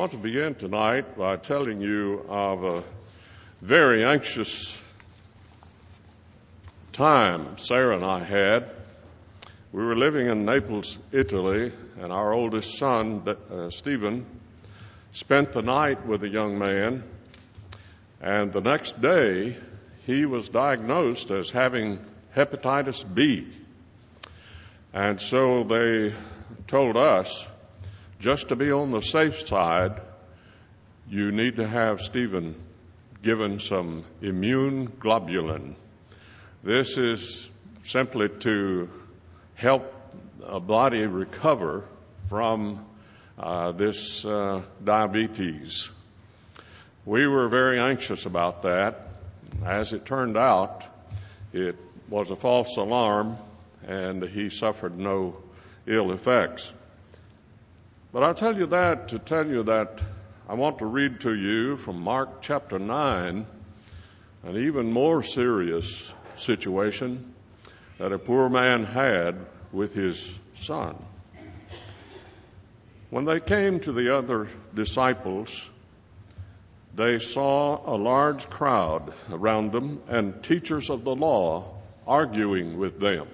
want to begin tonight by telling you of a very anxious time Sarah and I had. We were living in Naples, Italy, and our oldest son, Stephen, spent the night with a young man, and the next day he was diagnosed as having hepatitis B. And so they told us, just to be on the safe side, you need to have Stephen given some immune globulin. This is simply to help a body recover from this diabetes. We were very anxious about that. As it turned out, it was a false alarm, and he suffered no ill effects. But I'll tell you that to tell you that I want to read to you from Mark chapter 9, an even more serious situation that a poor man had with his son. When they came to the other disciples, they saw a large crowd around them and teachers of the law arguing with them.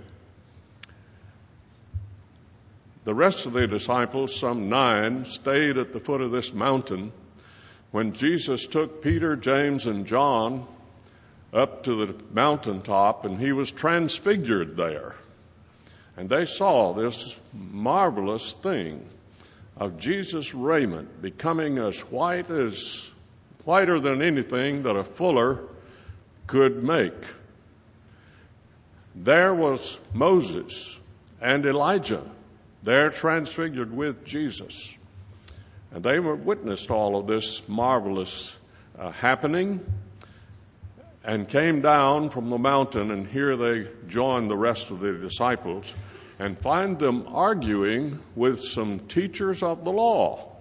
The rest of the disciples, some 9, stayed at the foot of this mountain when Jesus took Peter, James, and John up to the mountaintop, and he was transfigured there. And they saw this marvelous thing of Jesus' raiment becoming as whiter than anything that a fuller could make. There was Moses and Elijah there transfigured with Jesus. And they were witnessed all of this marvelous happening and came down from the mountain, and here they joined the rest of the disciples and find them arguing with some teachers of the law.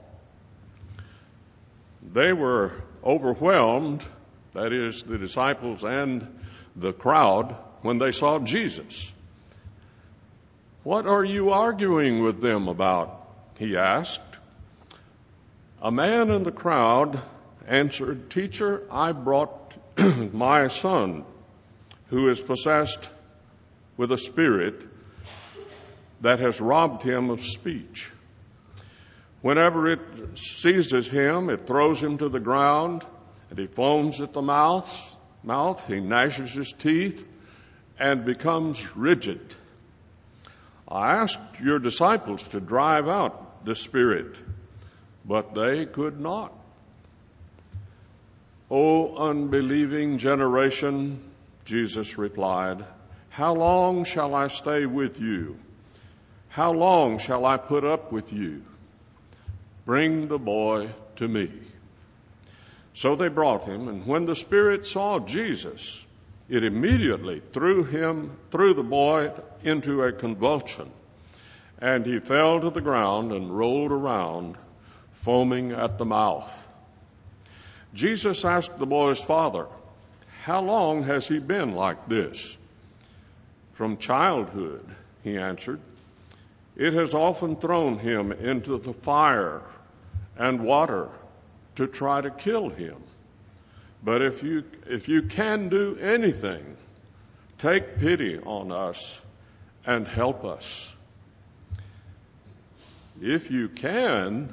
They were overwhelmed, that is, the disciples and the crowd, when they saw Jesus. "What are you arguing with them about?" he asked. A man in the crowd answered, "Teacher, I brought my son who is possessed with a spirit that has robbed him of speech. Whenever it seizes him, it throws him to the ground, and he foams at the mouth, he gnashes his teeth, and becomes rigid. I asked your disciples to drive out the spirit, but they could not." "O unbelieving generation," Jesus replied, "how long shall I stay with you? How long shall I put up with you? Bring the boy to me." So they brought him, and when the spirit saw Jesus, it immediately threw the boy into a convulsion, and he fell to the ground and rolled around, foaming at the mouth. Jesus asked the boy's father, "How long has he been like this?" "From childhood," he answered. "It has often thrown him into the fire and water to try to kill him. But if you can do anything, take pity on us and help us." "If you can,"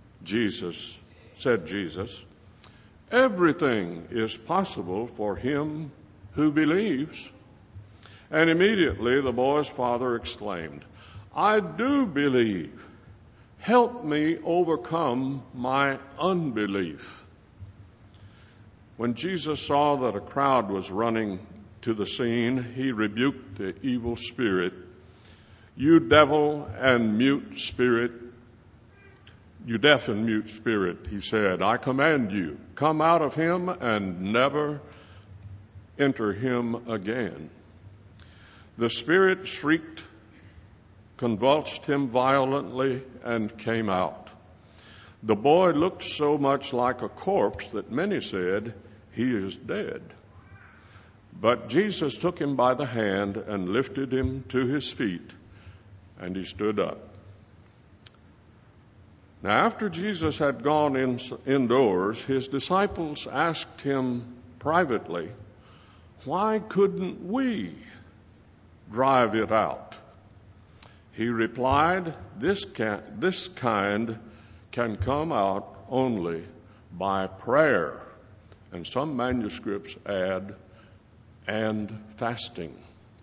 said Jesus, "everything is possible for him who believes." And immediately the boy's father exclaimed, "I do believe. Help me overcome my unbelief." When Jesus saw that a crowd was running to the scene, he rebuked the evil spirit. "You devil and mute spirit, you deaf and mute spirit," he said, "I command you, come out of him and never enter him again." The spirit shrieked, convulsed him violently, and came out. The boy looked so much like a corpse that many said, "He is dead." But Jesus took him by the hand and lifted him to his feet, and he stood up. Now, after Jesus had gone indoors, his disciples asked him privately, "Why couldn't we drive it out?" He replied, this kind can come out only by prayer." And some manuscripts add, "and fasting."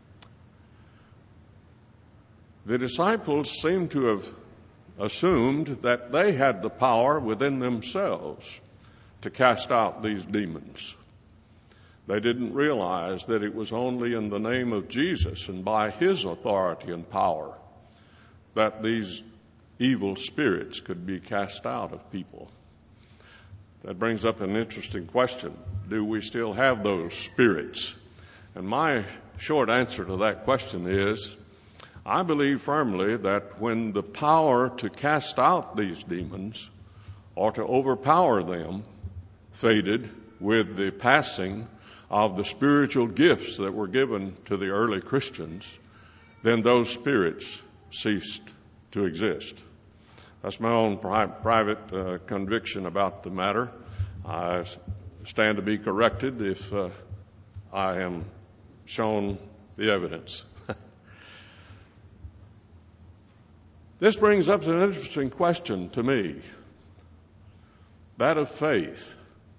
The disciples seem to have assumed that they had the power within themselves to cast out these demons. They didn't realize that it was only in the name of Jesus and by his authority and power that these evil spirits could be cast out of people. That brings up an interesting question. Do we still have those spirits? And my short answer to that question is, I believe firmly that when the power to cast out these demons or to overpower them faded with the passing of the spiritual gifts that were given to the early Christians, then those spirits ceased to exist. That's my own private conviction about the matter. I stand to be corrected if I am shown the evidence. This brings up an interesting question to me, that of faith.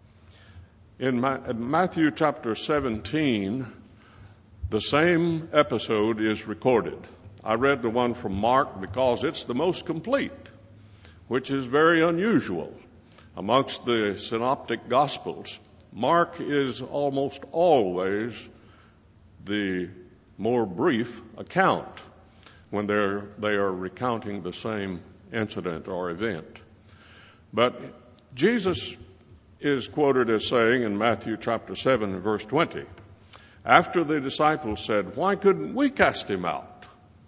In Matthew chapter 17, the same episode is recorded. I read the one from Mark because it's the most complete, which is very unusual. Amongst the synoptic gospels, Mark is almost always the more brief account when they are recounting the same incident or event. But Jesus is quoted as saying in Matthew chapter 7 verse 20, after the disciples said, "Why couldn't we cast him out?"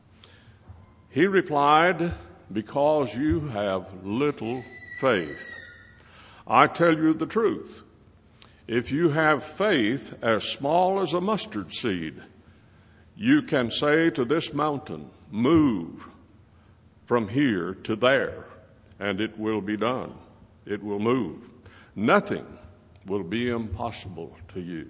He replied, "Because you have little faith. I tell you the truth. If you have faith as small as a mustard seed, you can say to this mountain, 'Move from here to there,' and it will be done. It will move. Nothing will be impossible to you."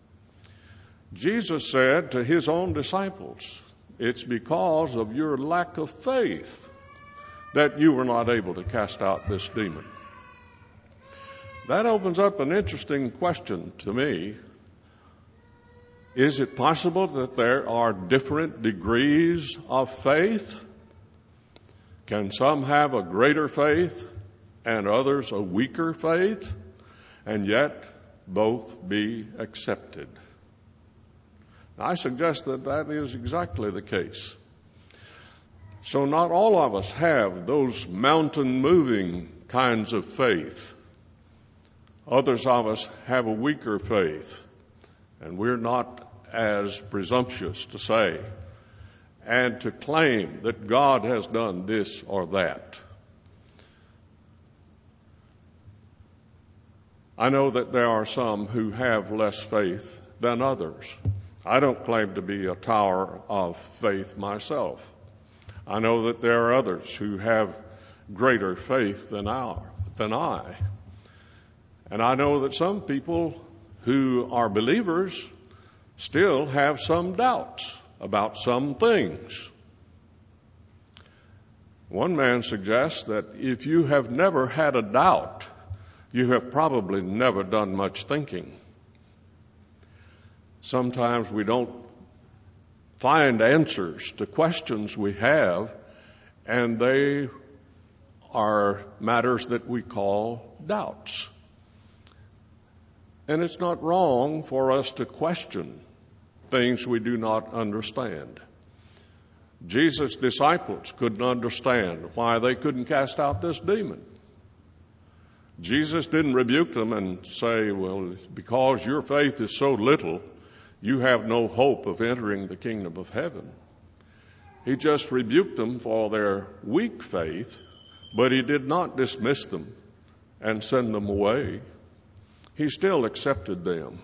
Jesus said to his own disciples, "It's because of your lack of faith that you were not able to cast out this demon." That opens up an interesting question to me. Is it possible that there are different degrees of faith? Can some have a greater faith and others a weaker faith, and yet both be accepted? I suggest that that is exactly the case. So not all of us have those mountain-moving kinds of faith. Others of us have a weaker faith, and we're not as presumptuous to say and to claim that God has done this or that. I know that there are some who have less faith than others. I don't claim to be a tower of faith myself. I know that there are others who have greater faith than I. And I know that some people who are believers still have some doubts about some things. One man suggests that if you have never had a doubt, you have probably never done much thinking. Sometimes we don't find answers to questions we have, and they are matters that we call doubts. And it's not wrong for us to question things we do not understand. Jesus' disciples couldn't understand why they couldn't cast out this demon. Jesus didn't rebuke them and say, "Well, because your faith is so little, you have no hope of entering the kingdom of heaven." He just rebuked them for their weak faith, but he did not dismiss them and send them away. He still accepted them.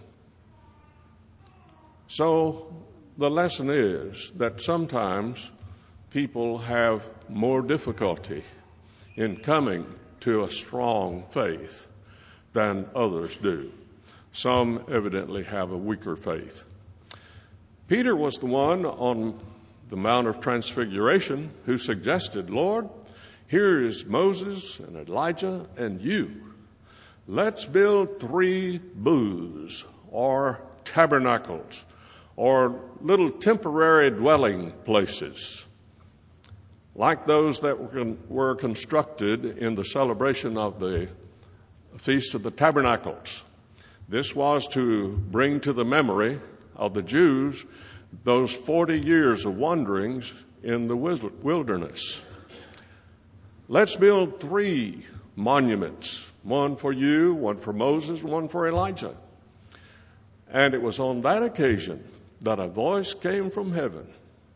So the lesson is that sometimes people have more difficulty in coming to a strong faith than others do. Some evidently have a weaker faith. Peter was the one on the Mount of Transfiguration who suggested, Lord, here is Moses and Elijah and you. Let's build 3 booths or tabernacles or little temporary dwelling places like those that were constructed in the celebration of the Feast of the Tabernacles. This was to bring to the memory of the Jews those 40 years of wanderings in the wilderness. Let's build 3 monuments, one for you, one for Moses, one for Elijah. And it was on that occasion that a voice came from heaven.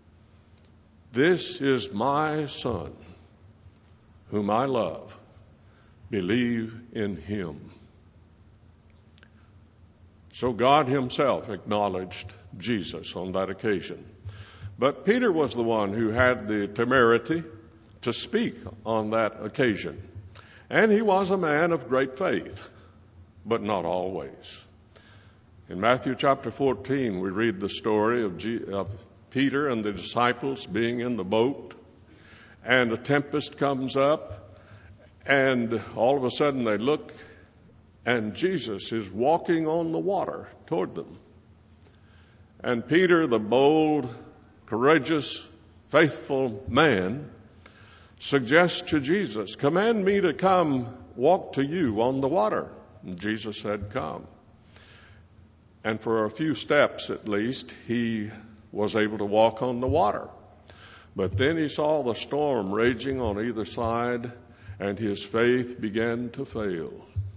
This is my Son, whom I love. Believe in him. So God himself acknowledged Jesus on that occasion. But Peter was the one who had the temerity to speak on that occasion. And he was a man of great faith, but not always. In Matthew chapter 14, we read the story of Peter and the disciples being in the boat, and a tempest comes up, and all of a sudden they look, and Jesus is walking on the water toward them. And Peter, the bold, courageous, faithful man, suggests to Jesus, command me to come walk to you on the water. And Jesus said, come. And for a few steps at least, he was able to walk on the water. But then he saw the storm raging on either side, and his faith began to fail.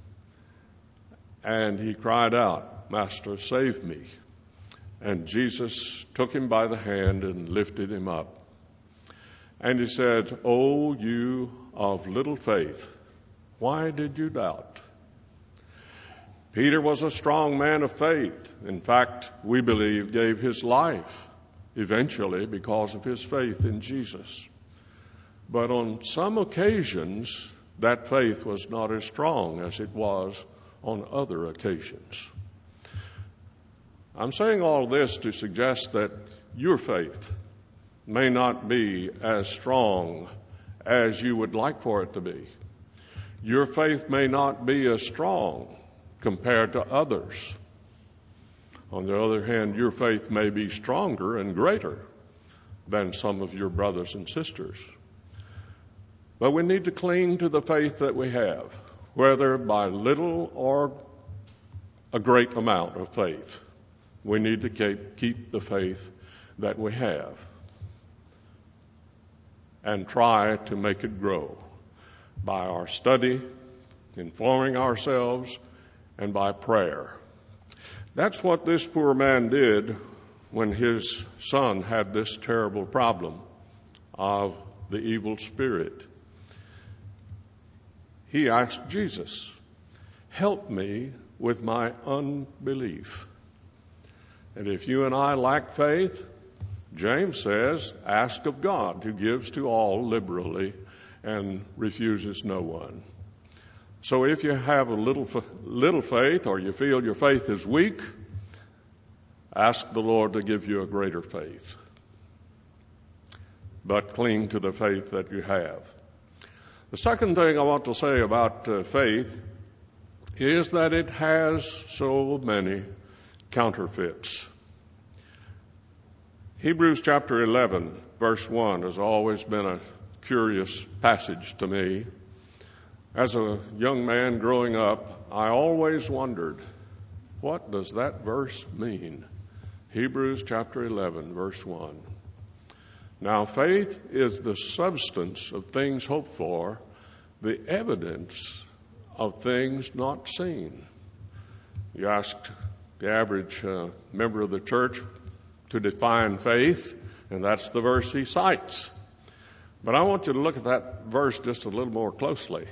And he cried out, Master, save me. And Jesus took him by the hand and lifted him up. And he said, O you of little faith, why did you doubt? Peter was a strong man of faith. In fact, we believe gave his life eventually because of his faith in Jesus. But on some occasions, that faith was not as strong as it was on other occasions. I'm saying all this to suggest that your faith may not be as strong as you would like for it to be. Your faith may not be as strong compared to others. On the other hand, your faith may be stronger and greater than some of your brothers and sisters. But we need to cling to the faith that we have, whether by little or a great amount of faith. We need to keep the faith that we have and try to make it grow by our study, informing ourselves, and by prayer. That's what this poor man did when his son had this terrible problem of the evil spirit. He asked Jesus, help me with my unbelief. And if you and I lack faith, James says, ask of God, who gives to all liberally and refuses no one. So if you have a little faith, or you feel your faith is weak, ask the Lord to give you a greater faith. But cling to the faith that you have. The second thing I want to say about faith is that it has so many counterfeits. Hebrews chapter 11, verse 1 has always been a curious passage to me. As a young man growing up, I always wondered, what does that verse mean? Hebrews chapter 11, verse 1. Now, faith is the substance of things hoped for, the evidence of things not seen. You ask the average member of the church to define faith, and that's the verse he cites. But I want you to look at that verse just a little more closely.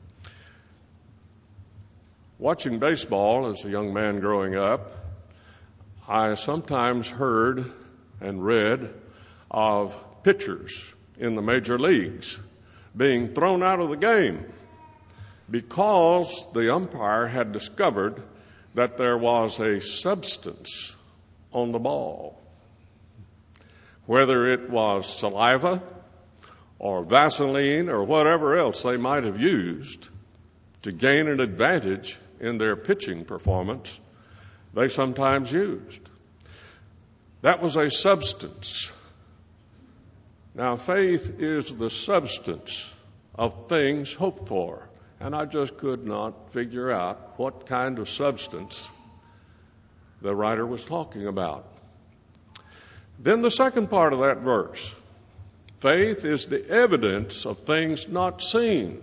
Watching baseball as a young man growing up, I sometimes heard and read of pitchers in the major leagues being thrown out of the game because the umpire had discovered that there was a substance on the ball. Whether it was saliva or Vaseline or whatever else they might have used to gain an advantage in their pitching performance, they sometimes used. That was a substance. Now, faith is the substance of things hoped for. And I just could not figure out what kind of substance the writer was talking about. Then the second part of that verse, faith is the evidence of things not seen.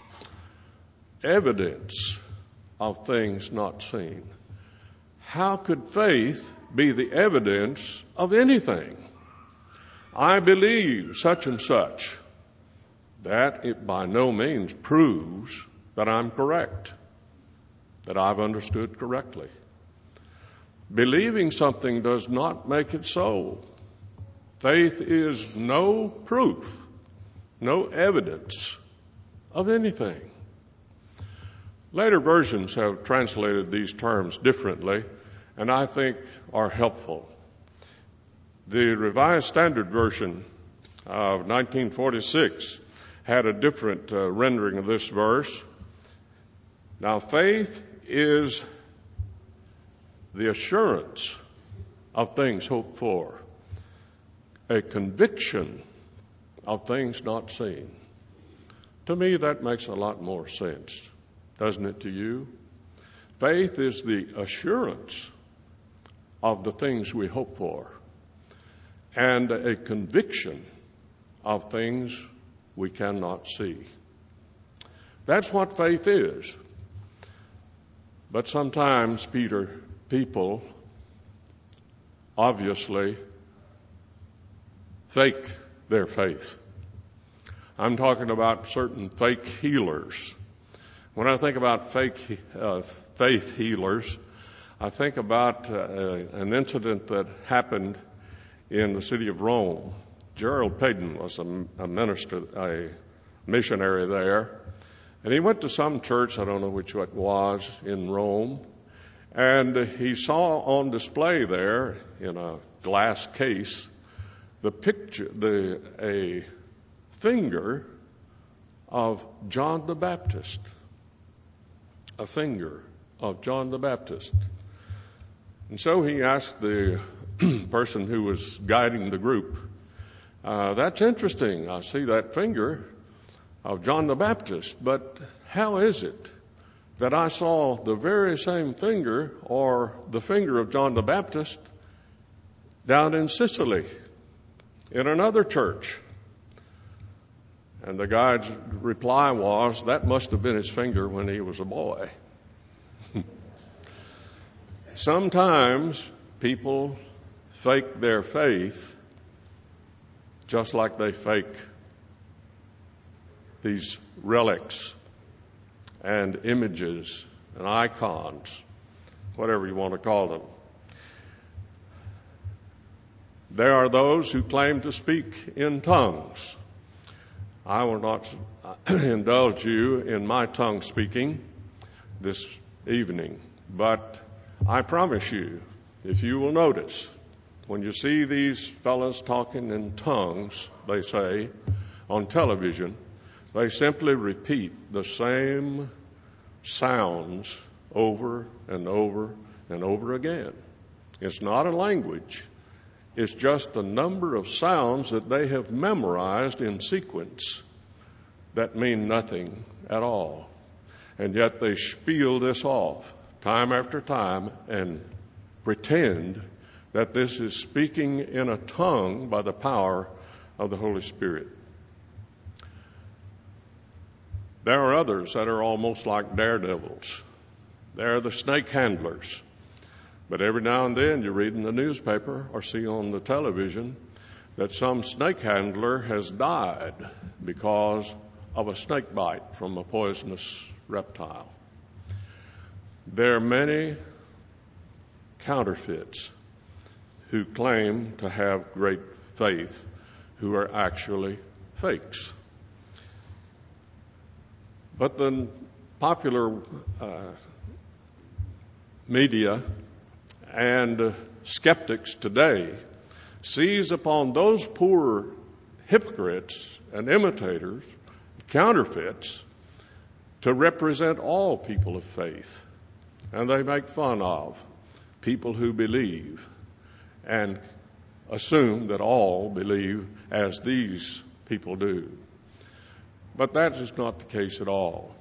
Evidence of things not seen. How could faith be the evidence of anything? I believe such and such. That it by no means proves that I'm correct, that I've understood correctly. Believing something does not make it so. Faith is no proof, no evidence of anything. Later versions have translated these terms differently, and I think are helpful. The Revised Standard Version of 1946 had a different rendering of this verse. Now, faith is the assurance of things hoped for, a conviction of things not seen. To me, that makes a lot more sense, doesn't it to you? Faith is the assurance of the things we hope for and a conviction of things we cannot see. That's what faith is. But sometimes, people obviously fake their faith. I'm talking about certain fake healers. When I think about faith healers, I think about an incident that happened in the city of Rome. Gerald Payton was a minister, a missionary there. And he went to some church, I don't know which it was, in Rome, and he saw on display there in a glass case the picture, a finger of John the Baptist. A finger of John the Baptist. And so he asked the person who was guiding the group, that's interesting. I see that finger of John the Baptist, but how is it that I saw the very same finger or the finger of John the Baptist down in Sicily in another church? And the guide's reply was, that must have been his finger when he was a boy. Sometimes people fake their faith just like they fake these relics and images and icons, whatever you want to call them. There are those who claim to speak in tongues. I will not indulge you in my tongue speaking this evening, but I promise you, if you will notice, when you see these fellows talking in tongues, they say, on television, they simply repeat the same sounds over and over and over again. It's not a language. It's just a number of sounds that they have memorized in sequence that mean nothing at all. And yet they spiel this off time after time and pretend that this is speaking in a tongue by the power of the Holy Spirit. There are others that are almost like daredevils. They're the snake handlers. But every now and then you read in the newspaper or see on the television that some snake handler has died because of a snake bite from a poisonous reptile. There are many counterfeits who claim to have great faith who are actually fakes. But the popular media and skeptics today seize upon those poor hypocrites and imitators, counterfeits, to represent all people of faith. And they make fun of people who believe and assume that all believe as these people do. But that is not the case at all.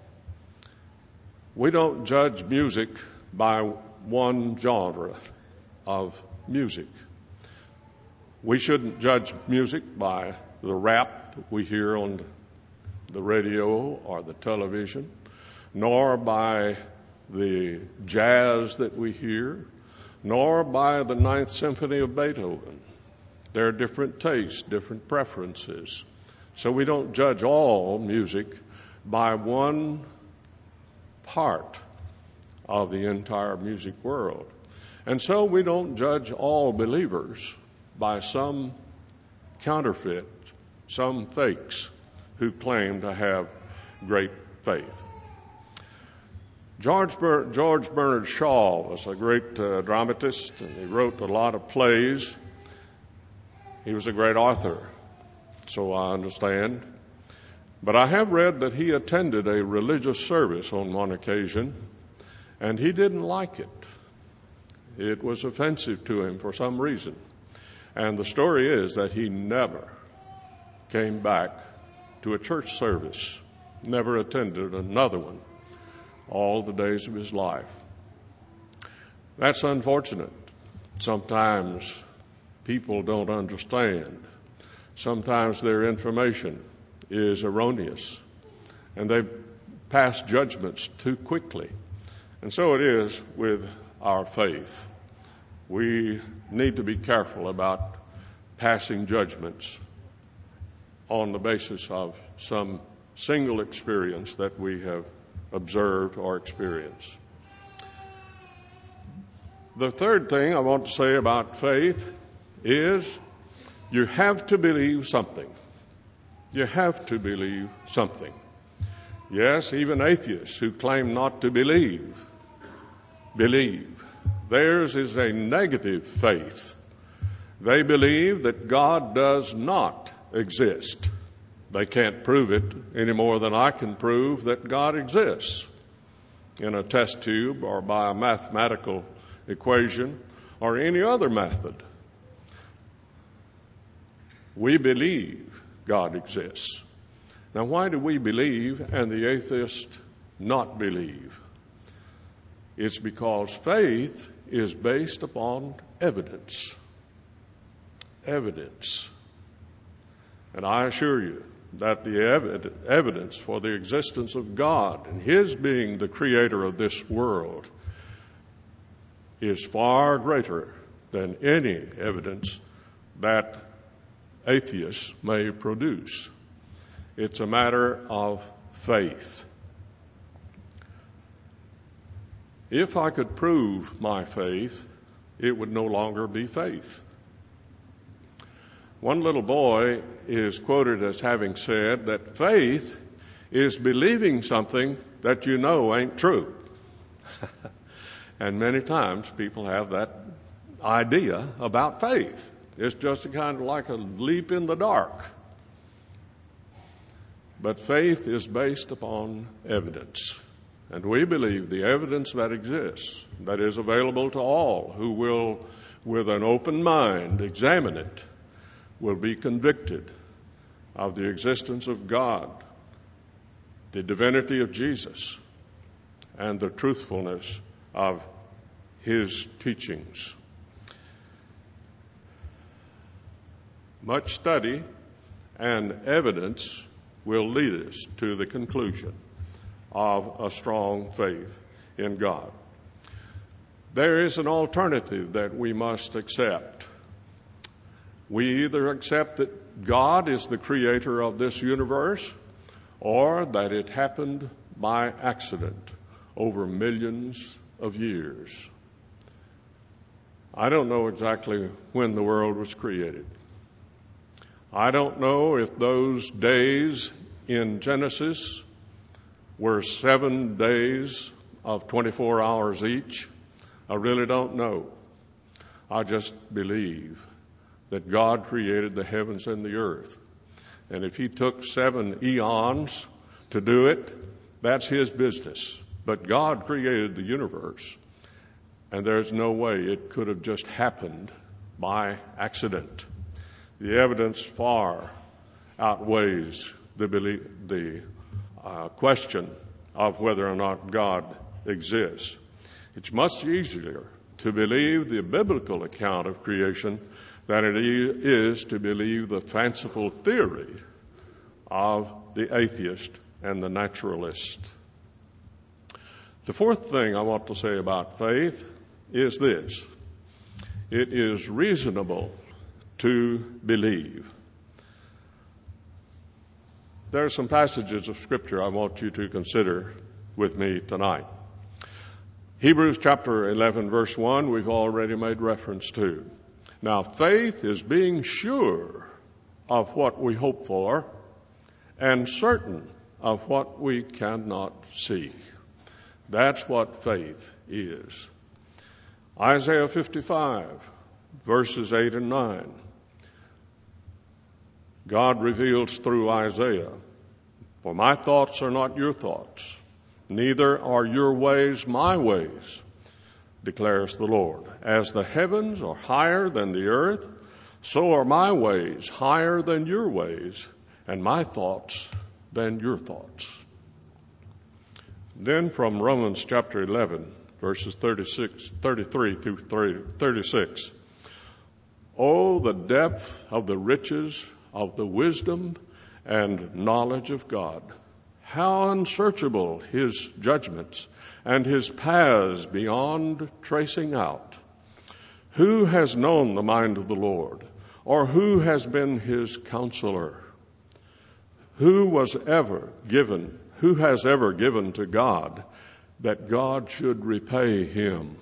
We don't judge music by one genre of music. We shouldn't judge music by the rap we hear on the radio or the television, nor by the jazz that we hear, nor by the Ninth Symphony of Beethoven. There are different tastes, different preferences. So we don't judge all music by one part of the entire music world. And so we don't judge all believers by some counterfeit, some fakes who claim to have great faith. George Bernard Shaw was a great dramatist, and he wrote a lot of plays. He was a great author, so I understand. But I have read that he attended a religious service on one occasion, and he didn't like it. It was offensive to him for some reason. And the story is that he never came back to a church service, never attended another one all the days of his life. That's unfortunate. Sometimes people don't understand. Sometimes their information is erroneous, and they pass judgments too quickly. And so it is with our faith. We need to be careful about passing judgments on the basis of some single experience that we have observed or experienced. The third thing I want to say about faith is you have to believe something. You have to believe something. Yes, even atheists who claim not to believe. Theirs is a negative faith. They believe that God does not exist. They can't prove it any more than I can prove that God exists in a test tube or by a mathematical equation or any other method. We believe God exists. Now, why do we believe and the atheist not believe? It's because faith is based upon evidence. Evidence. And I assure you that the evidence for the existence of God and His being the creator of this world is far greater than any evidence that atheists may produce. It's a matter of faith. If I could prove my faith, it would no longer be faith. One little boy is quoted as having said that faith is believing something that you know ain't true. And many times people have that idea about faith. It's just kind of like a leap in the dark. But faith is based upon evidence. And we believe the evidence that exists, that is available to all who will, with an open mind, examine it, will be convicted of the existence of God, the divinity of Jesus, and the truthfulness of His teachings. Much study and evidence will lead us to the conclusion of a strong faith in God. There is an alternative that we must accept. We either accept that God is the creator of this universe or that it happened by accident over millions of years. I don't know exactly when the world was created. I don't know if those days in Genesis were 7 days of 24 hours each? I really don't know. I just believe that God created the heavens and the earth. And if he took 7 eons to do it, that's his business. But God created the universe, and there's no way it could have just happened by accident. The evidence far outweighs the question of whether or not God exists. It's much easier to believe the biblical account of creation than it is to believe the fanciful theory of the atheist and the naturalist. The fourth thing I want to say about faith is this: it is reasonable to believe. There are some passages of Scripture I want you to consider with me tonight. Hebrews chapter 11, verse 1, we've already made reference to. Now, faith is being sure of what we hope for and certain of what we cannot see. That's what faith is. Isaiah 55, verses 8 and 9. God reveals through Isaiah, "For my thoughts are not your thoughts, neither are your ways my ways, declares the Lord. As the heavens are higher than the earth, so are my ways higher than your ways, and my thoughts than your thoughts." Then from Romans chapter 11, verses 33 through 36. "Oh, the depth of the riches of the wisdom and knowledge of God! How unsearchable his judgments and his paths beyond tracing out! Who has known the mind of the Lord, or who has been his counselor? Who has ever given to God that God should repay him?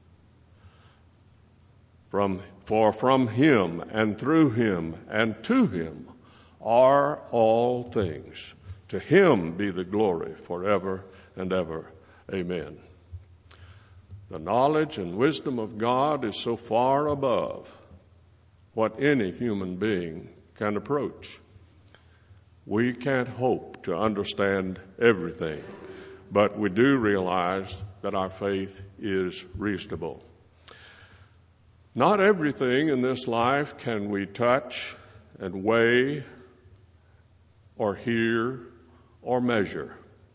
For from him and through him and to him are all things. To him be the glory forever and ever. Amen." The knowledge and wisdom of God is so far above what any human being can approach. We can't hope to understand everything, but we do realize that our faith is reasonable. Not everything in this life can we touch and weigh or hear or measure.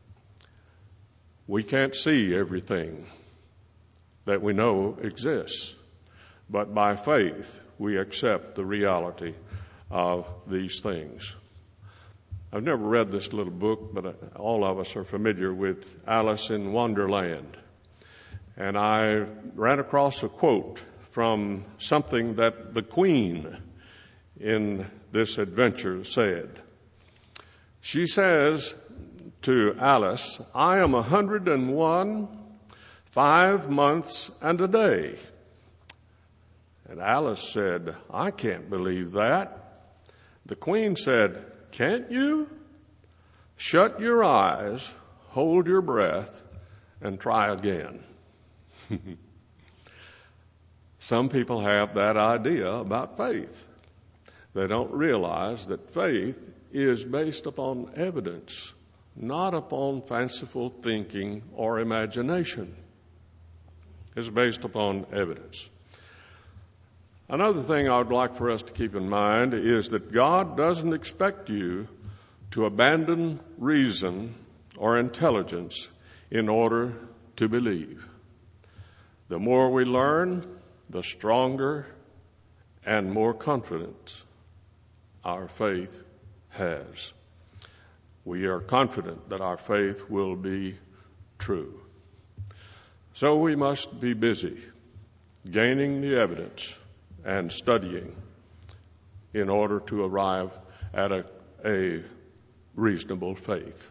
We can't see everything that we know exists, but by faith we accept the reality of these things. I've never read this little book, but all of us are familiar with Alice in Wonderland. And I ran across a quote from something that the Queen in this adventure said. She says to Alice, "I am 101, 5 months and a day." And Alice said, "I can't believe that." The Queen said, "Can't you? Shut your eyes, hold your breath, and try again." Some people have that idea about faith. They don't realize that faith is based upon evidence, not upon fanciful thinking or imagination. It's based upon evidence. Another thing I would like for us to keep in mind is that God doesn't expect you to abandon reason or intelligence in order to believe. The more we learn, the stronger and more confidence our faith has. We are confident that our faith will be true. So we must be busy gaining the evidence and studying in order to arrive at a reasonable faith.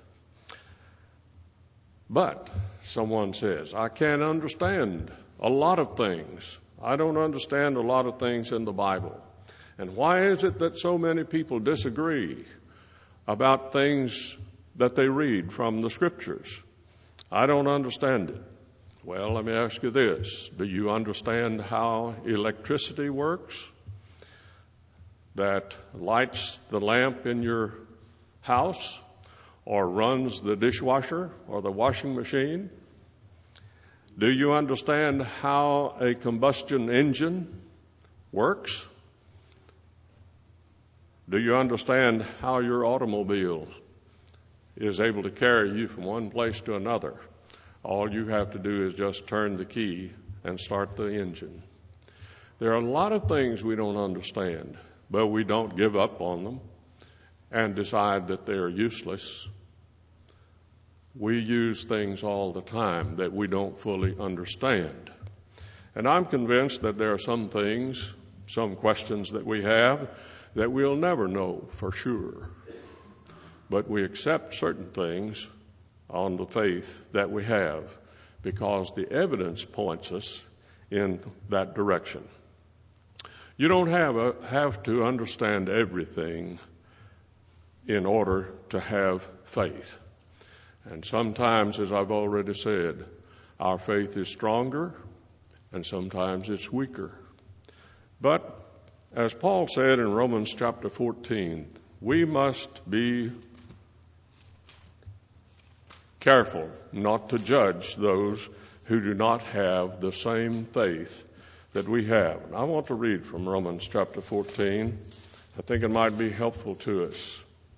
But someone says, "I can't understand a lot of things. I don't understand a lot of things in the Bible. And why is it that so many people disagree about things that they read from the Scriptures. I don't understand it. Well, let me ask you this. Do you understand how electricity works that lights the lamp in your house or runs the dishwasher or the washing machine? Do you understand how a combustion engine works? Do you understand how your automobile is able to carry you from one place to another? All you have to do is just turn the key and start the engine. There are a lot of things we don't understand, but we don't give up on them and decide that they are useless. We use things all the time that we don't fully understand. And I'm convinced that there are some things, some questions that we have that we'll never know for sure. But we accept certain things on the faith that we have because the evidence points us in that direction. You don't have to understand everything in order to have faith. And sometimes, as I've already said, our faith is stronger and sometimes it's weaker. But as Paul said in Romans chapter 14, we must be careful not to judge those who do not have the same faith that we have. And I want to read from Romans chapter 14. I think it might be helpful to us.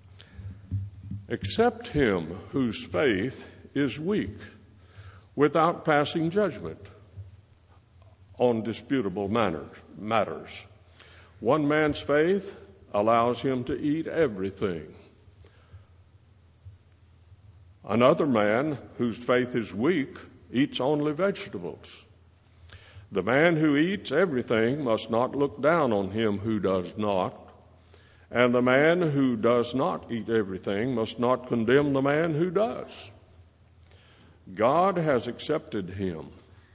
Accept him whose faith is weak without passing judgment on disputable matters. One man's faith allows him to eat everything. Another man whose faith is weak eats only vegetables. The man who eats everything must not look down on him who does not, and the man who does not eat everything must not condemn the man who does. God has accepted him.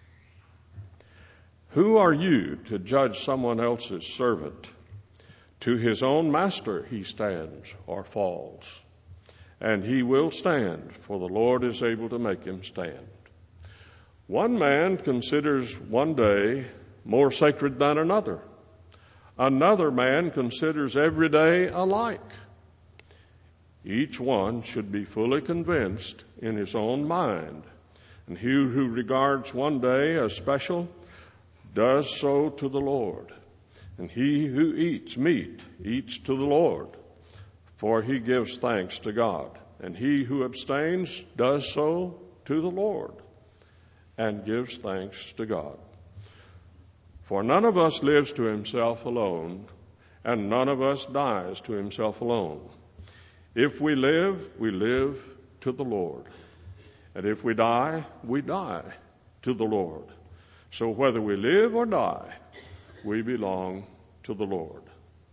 Who are you to judge someone else's servant? To his own master he stands or falls, and he will stand, for the Lord is able to make him stand. One man considers one day more sacred than another. Another man considers every day alike. Each one should be fully convinced in his own mind, and he who regards one day as special does so to the Lord. And he who eats meat eats to the Lord, for he gives thanks to God. And he who abstains does so to the Lord and gives thanks to God. For none of us lives to himself alone, and none of us dies to himself alone. If we live to the Lord. And if we die to the Lord. So whether we live or die, we belong to the Lord.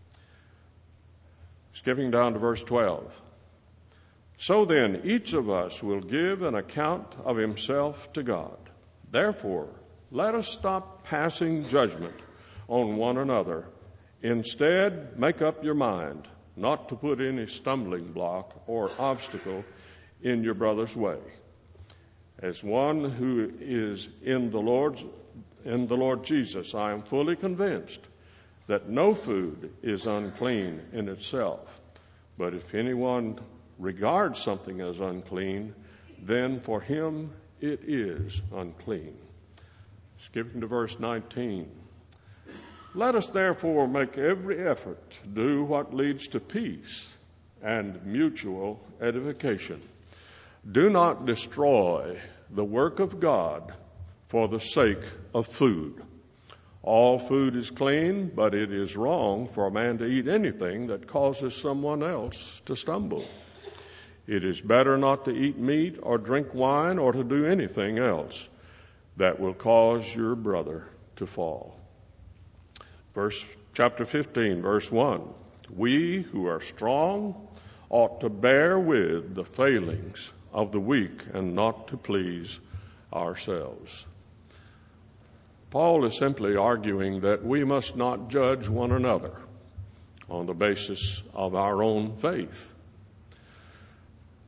Skipping down to verse 12. So then, each of us will give an account of himself to God. Therefore, let us stop passing judgment on one another. Instead, make up your mind not to put any stumbling block or obstacle in your brother's way. As one who is in the Lord Jesus, I am fully convinced that no food is unclean in itself. But if anyone regards something as unclean, then for him it is unclean. Skipping to verse 19. Let us therefore make every effort to do what leads to peace and mutual edification. Do not destroy the work of God for the sake of food. All food is clean, but it is wrong for a man to eat anything that causes someone else to stumble. It is better not to eat meat or drink wine or to do anything else that will cause your brother to fall. Chapter 15, verse 1. We who are strong ought to bear with the failings of the weak and not to please ourselves. Paul is simply arguing that we must not judge one another on the basis of our own faith.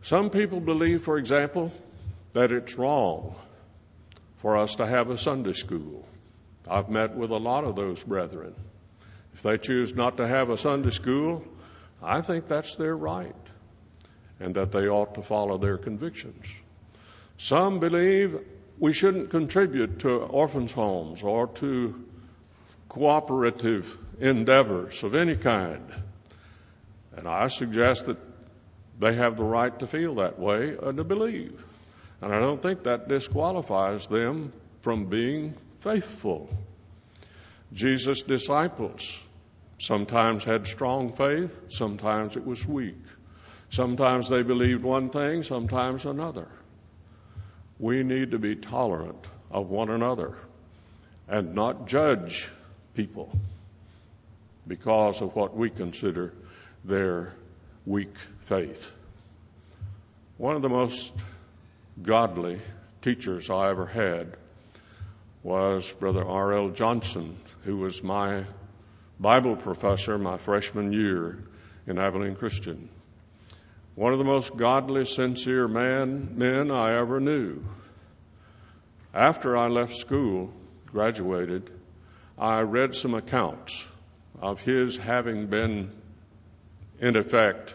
Some people believe, for example, that it's wrong for us to have a Sunday school. I've met with a lot of those brethren. If they choose not to have a Sunday school, I think that's their right, and that they ought to follow their convictions. Some believe we shouldn't contribute to orphans' homes or to cooperative endeavors of any kind. And I suggest that they have the right to feel that way and to believe. And I don't think that disqualifies them from being faithful. Jesus' disciples sometimes had strong faith, sometimes it was weak. Sometimes they believed one thing, sometimes another. We need to be tolerant of one another and not judge people because of what we consider their weak faith. One of the most godly teachers I ever had was Brother R.L. Johnson, who was my Bible professor my freshman year in Abilene Christian. One of the most godly, sincere men I ever knew. After I left school, graduated, I read some accounts of his having been, in effect,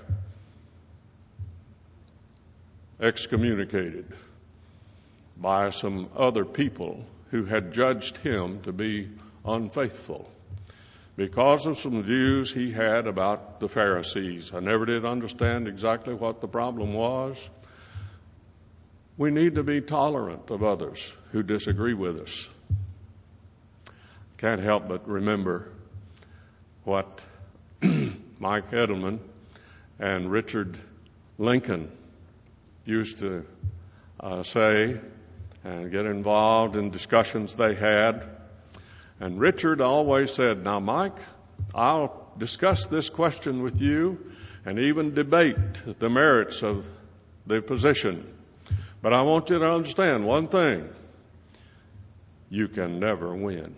excommunicated by some other people who had judged him to be unfaithful because of some views he had about the Pharisees. I never did understand exactly what the problem was. We need to be tolerant of others who disagree with us. Can't help but remember what Mike Edelman and Richard Lincoln used to say and get involved in discussions they had. And Richard always said, "Now, Mike, I'll discuss this question with you and even debate the merits of the position. But I want you to understand one thing. You can never win."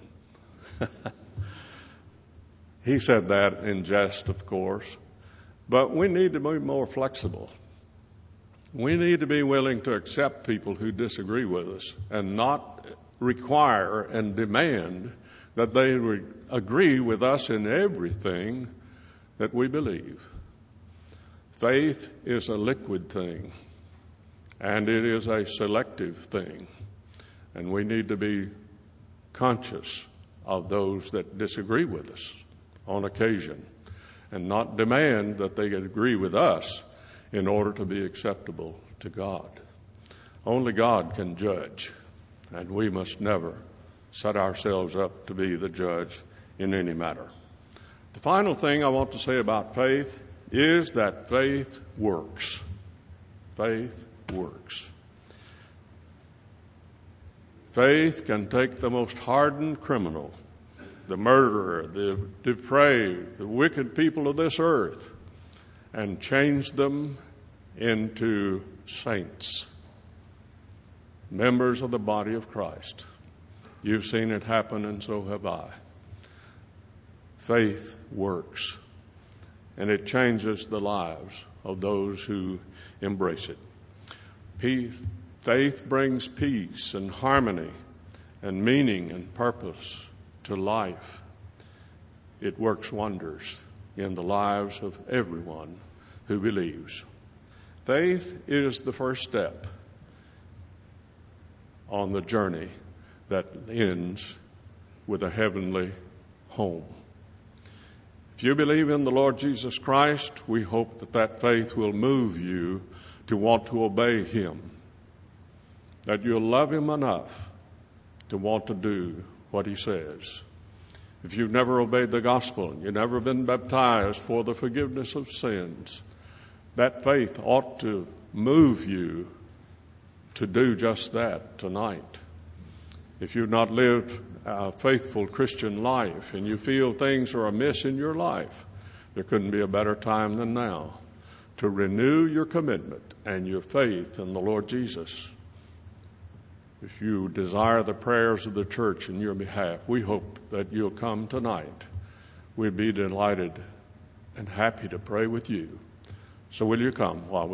He said that in jest, of course. But we need to be more flexible. We need to be willing to accept people who disagree with us and not require and demand that they agree with us in everything that we believe. Faith is a liquid thing, and it is a selective thing, and we need to be conscious of those that disagree with us on occasion and not demand that they agree with us in order to be acceptable to God. Only God can judge, and we must never set ourselves up to be the judge in any matter. The final thing I want to say about faith is that faith works. Faith works. Faith can take the most hardened criminal, the murderer, the depraved, the wicked people of this earth, and change them into saints, members of the body of Christ. You've seen it happen, and so have I. Faith works, and it changes the lives of those who embrace it. Faith brings peace and harmony and meaning and purpose to life. It works wonders in the lives of everyone who believes. Faith is the first step on the journey that ends with a heavenly home. If you believe in the Lord Jesus Christ, we hope that that faith will move you to want to obey Him, that you'll love Him enough to want to do what He says. If you've never obeyed the gospel and you've never been baptized for the forgiveness of sins, that faith ought to move you to do just that tonight. If you've not lived a faithful Christian life and you feel things are amiss in your life, there couldn't be a better time than now to renew your commitment and your faith in the Lord Jesus. If you desire the prayers of the church in your behalf, we hope that you'll come tonight. We'd be delighted and happy to pray with you. So will you come while we